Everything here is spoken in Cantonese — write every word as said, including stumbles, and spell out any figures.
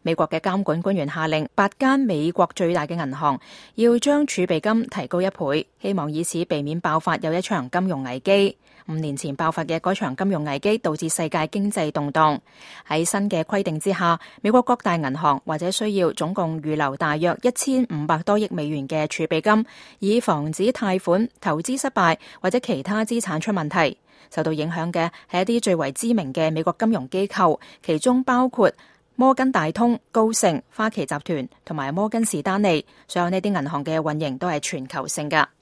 美國嘅監管官員下令八間美國最大嘅銀行要將儲備金提高一倍，希望以此避免爆發又一場金融危機。五年前爆發嘅嗰場金融危機導致世界經濟動盪。喺新嘅規定之下，美國各大銀行或者需要總共預留大約一千五百多億美元嘅儲備金，以防止貸款、投資失敗或者其他資產出問題。受到影響嘅係一啲最為知名嘅美國金融機構，其中包括摩根大通、高盛、花旗集團同埋摩根士丹利。所有呢啲銀行嘅運營都係全球性㗎。